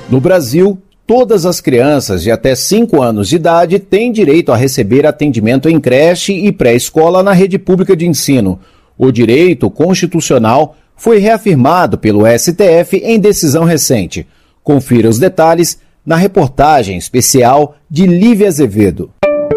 No Brasil, todas as crianças de até 5 anos de idade têm direito a receber atendimento em creche e pré-escola na rede pública de ensino. O direito constitucional foi reafirmado pelo STF em decisão recente. Confira os detalhes na reportagem especial de Lívia Azevedo.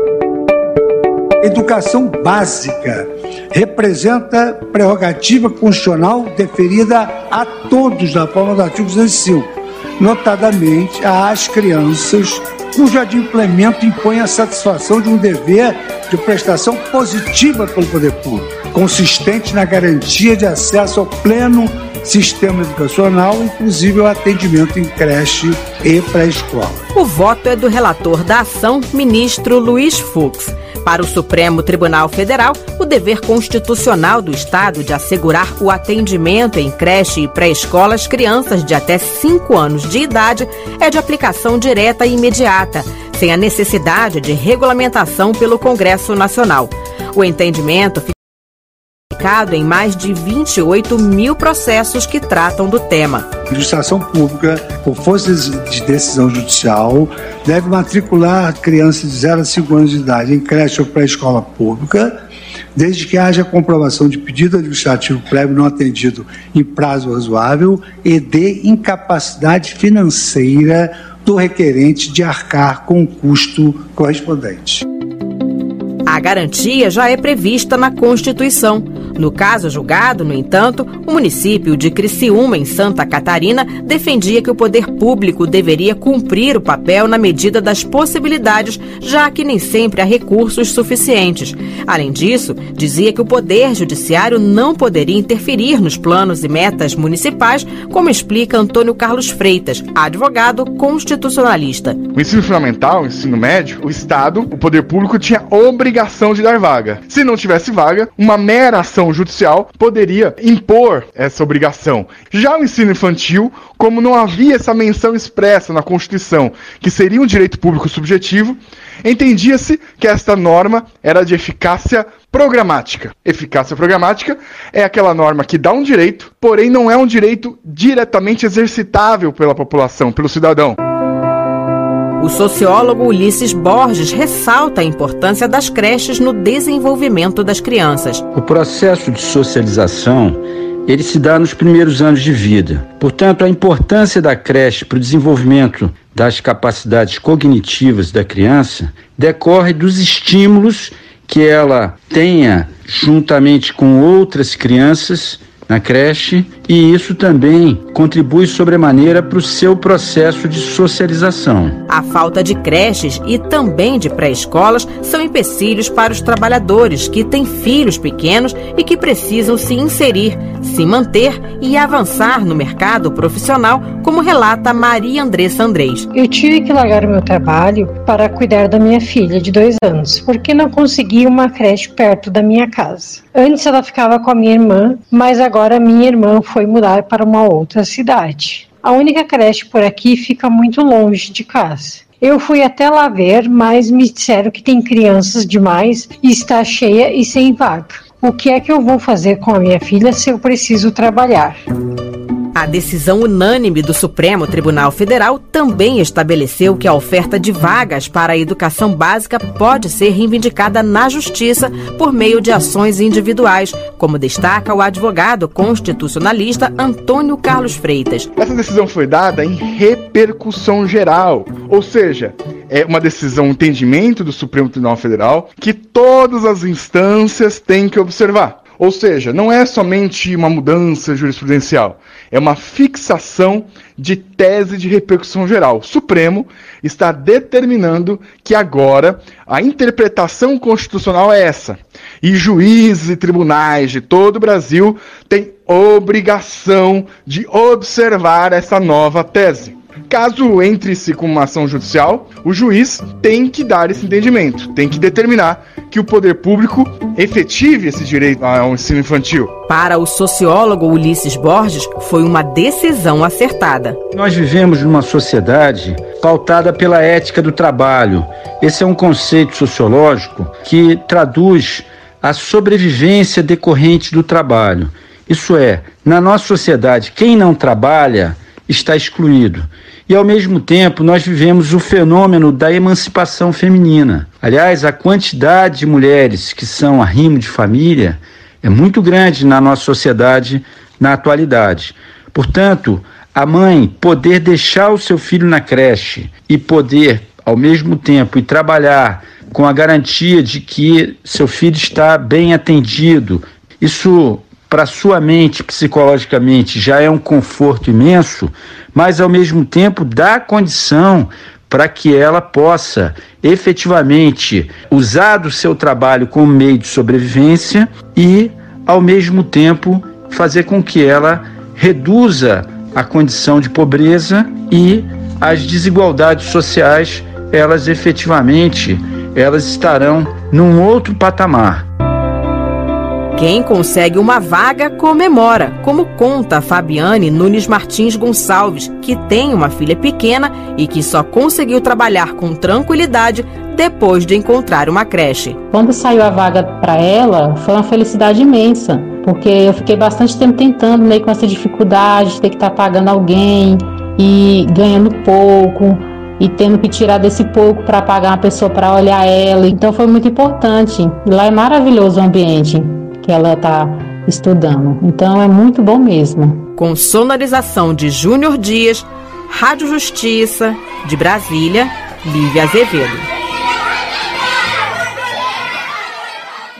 Educação básica representa prerrogativa constitucional deferida a todos na forma do artigo 205, notadamente às crianças cujo adimplemento impõe a satisfação de um dever de prestação positiva pelo poder público, consistente na garantia de acesso ao pleno sistema educacional, inclusive o atendimento em creche e pré-escola. O voto é do relator da ação, ministro Luiz Fux. Para o Supremo Tribunal Federal, o dever constitucional do Estado de assegurar o atendimento em creche e pré-escola às crianças de até 5 anos de idade é de aplicação direta e imediata, sem a necessidade de regulamentação pelo Congresso Nacional. O entendimento fica em mais de 28 mil processos que tratam do tema. A administração pública, por força de decisão judicial, deve matricular crianças de 0 a 5 anos de idade em creche ou pré-escola pública, desde que haja comprovação de pedido administrativo prévio não atendido em prazo razoável e de incapacidade financeira do requerente de arcar com o custo correspondente. A garantia já é prevista na Constituição. No caso julgado, no entanto, o município de Criciúma, em Santa Catarina, defendia que o poder público deveria cumprir o papel na medida das possibilidades, já que nem sempre há recursos suficientes. Além disso, dizia que o Poder Judiciário não poderia interferir nos planos e metas municipais, como explica Antônio Carlos Freitas, advogado constitucionalista. O ensino fundamental, o ensino médio, o Estado, o poder público tinha obrigação de dar vaga. Se não tivesse vaga, uma mera ação judicial poderia impor essa obrigação. Já o ensino infantil, como não havia essa menção expressa na Constituição, que seria um direito público subjetivo, entendia-se que esta norma era de eficácia programática. Eficácia programática é aquela norma que dá um direito, porém não é um direito diretamente exercitável pela população, pelo cidadão. O sociólogo Ulisses Borges ressalta a importância das creches no desenvolvimento das crianças. O processo de socialização, ele se dá nos primeiros anos de vida. Portanto, a importância da creche para o desenvolvimento das capacidades cognitivas da criança decorre dos estímulos que ela tenha juntamente com outras crianças na creche, e isso também contribui sobremaneira para o seu processo de socialização. A falta de creches e também de pré-escolas são empecilhos para os trabalhadores que têm filhos pequenos e que precisam se inserir, se manter e avançar no mercado profissional, como relata Maria Andressa Andrés. Eu tive que largar o meu trabalho para cuidar da minha filha de 2 anos, porque não consegui uma creche perto da minha casa. Antes ela ficava com a minha irmã, mas agora minha irmã foi mudar para uma outra cidade. A única creche por aqui fica muito longe de casa. Eu fui até lá ver, mas me disseram que tem crianças demais e está cheia e sem vaga. O que é que eu vou fazer com a minha filha se eu preciso trabalhar? A decisão unânime do Supremo Tribunal Federal também estabeleceu que a oferta de vagas para a educação básica pode ser reivindicada na Justiça por meio de ações individuais, como destaca o advogado constitucionalista Antônio Carlos Freitas. Essa decisão foi dada em repercussão geral, ou seja, é uma decisão, um entendimento do Supremo Tribunal Federal que todas as instâncias têm que observar. Ou seja, não é somente uma mudança jurisprudencial, é uma fixação de tese de repercussão geral. O Supremo está determinando que agora a interpretação constitucional é essa. E juízes e tribunais de todo o Brasil têm obrigação de observar essa nova tese. Caso entre-se com uma ação judicial, o juiz tem que dar esse entendimento, tem que determinar que o poder público efetive esse direito ao ensino infantil. Para o sociólogo Ulisses Borges, foi uma decisão acertada. Nós vivemos numa sociedade pautada pela ética do trabalho. Esse é um conceito sociológico que traduz a sobrevivência decorrente do trabalho. Isso é, na nossa sociedade, quem não trabalha está excluído. E, ao mesmo tempo, nós vivemos o fenômeno da emancipação feminina. Aliás, a quantidade de mulheres que são arrimo de família é muito grande na nossa sociedade na atualidade. Portanto, a mãe poder deixar o seu filho na creche e poder, ao mesmo tempo, ir trabalhar com a garantia de que seu filho está bem atendido, isso, para sua mente, psicologicamente, já é um conforto imenso, mas, ao mesmo tempo, dá condição para que ela possa, efetivamente, usar do seu trabalho como meio de sobrevivência e, ao mesmo tempo, fazer com que ela reduza a condição de pobreza e as desigualdades sociais, elas efetivamente, elas estarão num outro patamar. Quem consegue uma vaga comemora, como conta a Fabiane Nunes Martins Gonçalves, que tem uma filha pequena e que só conseguiu trabalhar com tranquilidade depois de encontrar uma creche. Quando saiu a vaga para ela, foi uma felicidade imensa, porque eu fiquei bastante tempo tentando, meio com essa dificuldade de ter que estar pagando alguém e ganhando pouco e tendo que tirar desse pouco para pagar uma pessoa para olhar ela. Então foi muito importante. Lá é maravilhoso o ambiente que ela está estudando. Então é muito bom mesmo. Com sonorização de Júnior Dias, Rádio Justiça, de Brasília, Lívia Azevedo.